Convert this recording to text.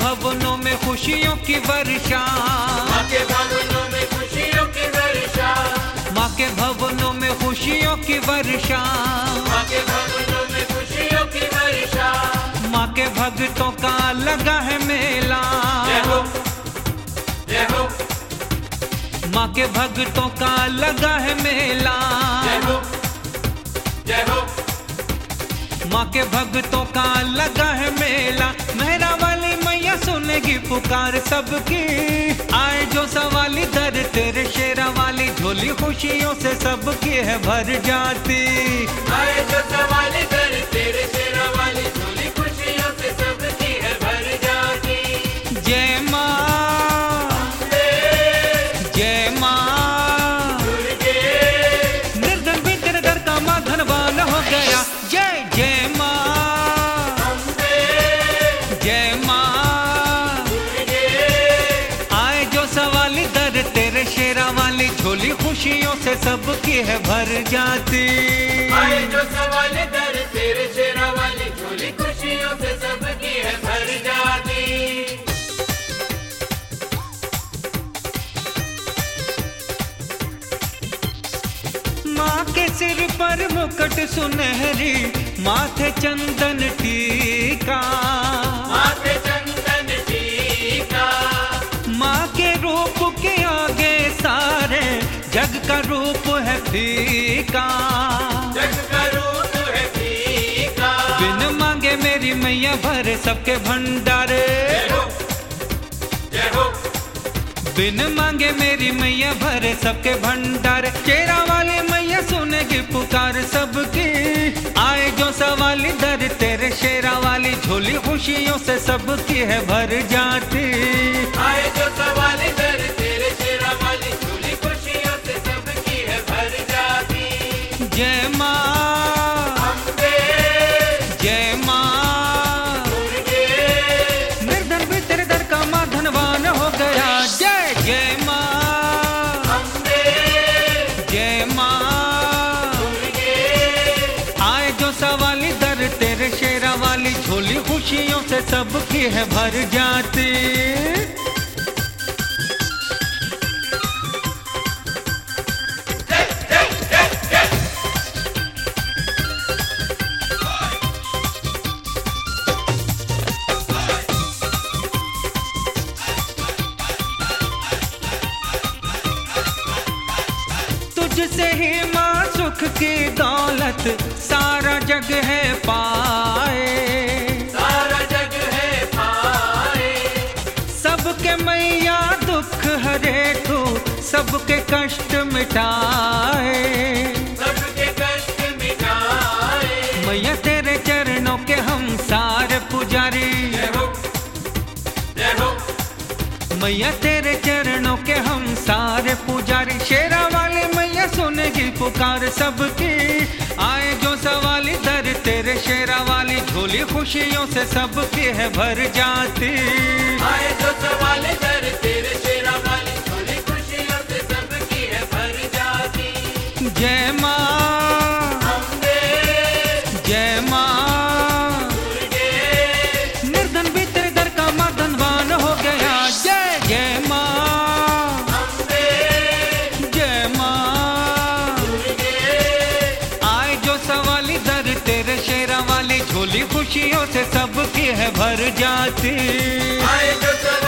भवनों में खुशियों की वर्षा, माँ के भवनों में खुशियों की वर्षा, माँ के भवनों में खुशियों की वर्षा, माँ के भवनों में खुशियों की वर्षा। माँ के भक्तों का लगा है मेला, जय हो, जय हो, माँ के भक्तों का लगा है मेला, जय हो, जय हो, माँ के भक्तों का लगा है मेला। मेहरा वाली मैया सुनेगी पुकार सबकी, आए जो सवाली दर तेरे शेरा वाली, झोली खुशियों से सबकी है भर जाती। आए जो सवाली दर तेरे शेरा वाली, झोली खुशियों से सबकी है भर जाती। जय माँ, जय माँ दुर्गे, निर्धन भी तेरे दर का माँ धनवान हो गया। जय जय माँ, जय माँ दुर्गे, आए जो सवाली दर तेरे शेरा वाली, झोली खुशियों से सबकी है भर जाती। आए जो सवाली दर तेरे शेरा वाली, झोली खुशियों से सबकी है भर जाती। माँ के सिर पर मुकुट सुनहरी, माथे चंदन टीका, माथे चंदन टीका, माँ के रूप के आगे सारे जग का रूप है फीका। जग का रूप है फीका। बिन मांगे मेरी मैया भरे सबके भंडारे, जय हो, जय हो, बिन मांगे मेरी मैया भरे सबके भंडारे। शेरा वाली मैया सुनेगी पुकार सबकी, आए जो सवाली दर तेरे शेरा वाली, झोली खुशियों से सबकी है भर जाती। आए जो सवाली दर तेरे शेरा वाली, झोली खुशियों से सबकी है भर जाती। जय माँ, अम्बे, जय माँ दुर्गे, निर्धन भी तेरे दर का माँ धनवान हो गया। जय जय माँ, अम्बे, जय माँ दुर्गे, आए जो सवाली दर तेरे शेरा वाली, झोली खुशियों से सबकी है भर जाती। तुझसे ही माँ सुख की दौलत सारा जग है पाए, सारा जग है पाए। सबके मैया दुख हरे तू, सबके कष्ट मिटाए। सबके कष्ट मिटाए। मैया तेरे चरणों के हम सारे पुजारी, जय हो, जय हो, मैया तेरे चरणों के हम सारे पुजारी। शेरा वाले मैया सुनेगी पुकार सबकी, आए जो सवाली दर तेरे शेरा वाली, झोली खुशियों से सबकी है भर जाती। आए जो सवाली दर तेरे शेरा वाली, झोली खुशियों से सबकी है भर जाती। जय माँ, अम्बे, जय माँ दुर्गे, निर्धन भी तेरे दर का माँ धनवान हो गया। जय जय माँ, अम्बे, जय माँ दुर्गे, आए जो सवाली दर तेरे शेरा वाली, झोली खुशियों से सबकी है भर जाती। आए जो